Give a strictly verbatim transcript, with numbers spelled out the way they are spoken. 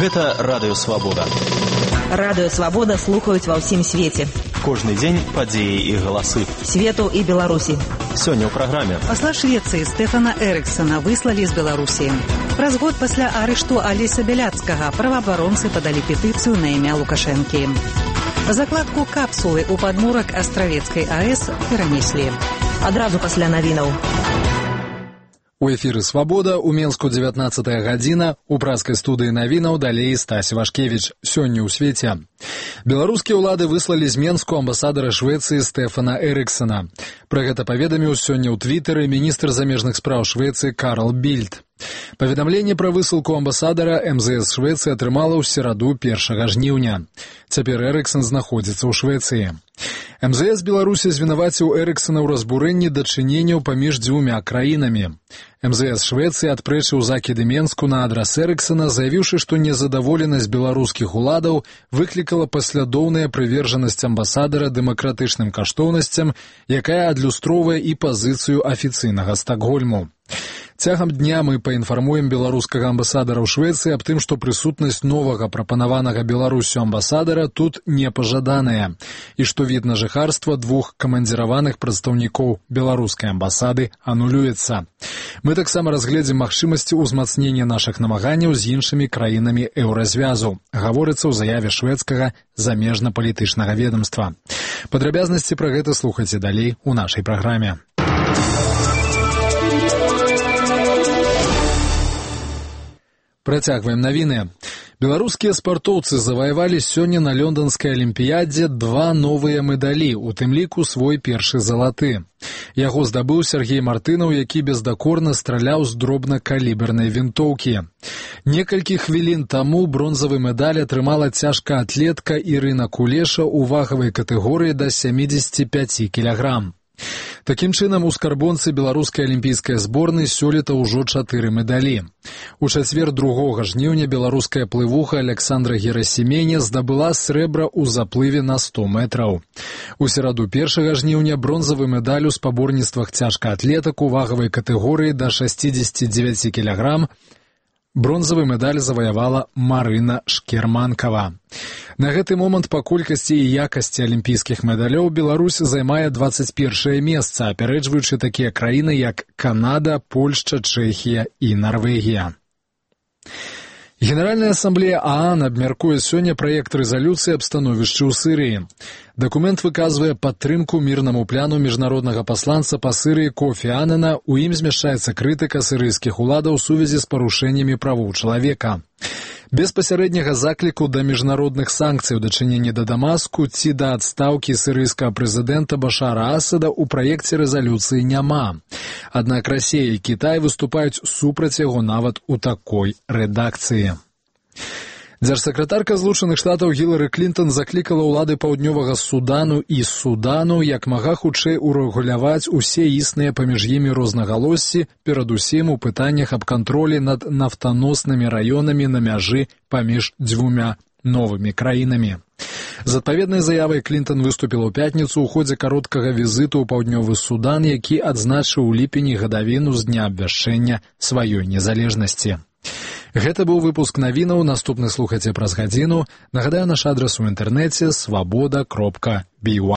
Гэта Радыё Свабода. Радыё Свабода слухаюць ва ўсім свеце. Кожны дзень падзеі і галасы. Свету і Беларусі. Сёння ў праграме. Пасла Швецыі Стэфана Эрыксана выслалі з Беларусі. Праз год пасля арышту Алеся Бяляцкага праваабаронцы падалі петыцыю на імя Лукашэнкі. Закладку капсулы ў падмурак Астравецкай АЭС перанеслі. Адразу пасля навінаў. У эфіры «Свабода» у Менску дзевятнаццатая гадзіна, у праскай студыі навінаў далей Стась Вашкевіч. Сёння ў свеце. Беларускія ўлады выслалі з Менску амбасадара Швецыі Стэфана Эрыксана. Пра гэта паведаміў сёння ў твітары міністр замежных спраў Швецыі Карл Більд. Паведамленне пра высылку амбасадара эм зэ эс Швецыі атрымала ў сераду першага жніўня. Цяпер Эрыксан знаходзіцца ў Швецыі. эм зэ эс Беларусі звінаваціў Эрыксана ў разбурэнні дачыненняў паміж дзвюмя краінамі. эм зэ эс Швецыі адпрэчыў закіды Менску на адрас Эрыксана, заявіўшы, што незадаволенасць беларускіх уладаў выклікала паслядоўная прывержанасць амбасадара дэмакратычным каштоўнасцям, якая адлюстроўвае і пазіцыю афіцыйнага Стакгольму. Цягам дня мы паінфармуем беларускага амбасадара ў Швецыі аб тым, што прысутнасць новага прапанаванага Беларусю амбасадара тут непажаданая і што від на жыхарства двух камандзіраваных прадстаўнікоў беларускай амбасады анулюецца. Мы таксама разгледзім магчымасці ўзмацнення нашых намаганняў з іншымі краінамі еўразвязу, гаворыцца ў заяве шведскага замежна-палітычнага ведамства. Падрабязнасці пра гэта слухайце далей у нашай праграме. Працягваем навіны. Беларускія спартоўцы заваявалі сёння на лёнданскай алімпіядзе два новыя медалі, у тым ліку свой першы залаты. Яго здабыў Сергей Мартынаў, які бездакорна страляў з дробнакалібернай вінтоўкі. Некалькі хвілін таму бронзавы медаль атрымала цяжкаатлетка Ірына Кулеша ў вагавай катэгорыі да сямідзесяці пяці кілаграм. Такім чынам, у скарбонцы беларускай алімпійскай зборнай сёлета ўжо чатыры медалі. У чацвер другога жніўня беларуская плывуха Александра Герасімене здабыла срэбра ў заплыве на сто метраў. У сераду першага жніўня бронзавы медаль у спаборніцтвах цяжкаатлетак у вагавай катэгорыі да шасцідзесяці дзевяці кілаграм бронзавы медаль заваявала Марына Шкерманкава. На гэты момант па колькасці і якасці алімпійскіх медалёў Беларусь займае дваццаць першае месца, апярэджваючы такія краіны, як Канада, Польшча, Чэхія і Нарвегія. Генеральная асамблея ААН абмяркуе сёння праект рэзалюцыі аб становішчы ў Сірыі. Дакумент выказвае падтрымку мірнаму пляну міжнароднага пасланца па Сірыі Кофі Анана, у ім змяшчаецца крытыка сірыйскіх уладаў у сувязі з парушэннямі правоў чалавека. Без пасярэдняга закліку да міжнародных санкцый у дачыненні да Дамаску ці да адстаўкі сірыйскага прэзідэнта Башара Асада ў праекце рэзалюцыі няма. Аднак Расія і Кітай выступаюць супраць яго нават у такой рэдакцыі. Дзяржсакратарка Злучаных Штатаў Гілары Клінтон заклікала ўлады паўднёвага Судану і Судану як мага хутчэй урэгуляваць усе існыя паміж імі рознагалоссі, перадусім у пытаннях аб кантролі над нафтаноснымі раёнамі на мяжы паміж дзвюмя новымі краінамі. З адпаведнай заявай Клінтон выступіла ў пятніцу ў ходзе кароткага візіту ў паўднёвы Судан, які адзначыў у ліпені гадавіну з дня абвяшчэння сваёй незалежнасці. Гэта быў выпуск навінаў, наступны слухайце праз гадзіну. Нагадаю, наш адрас у інтэрнэце свабода кропка би уай.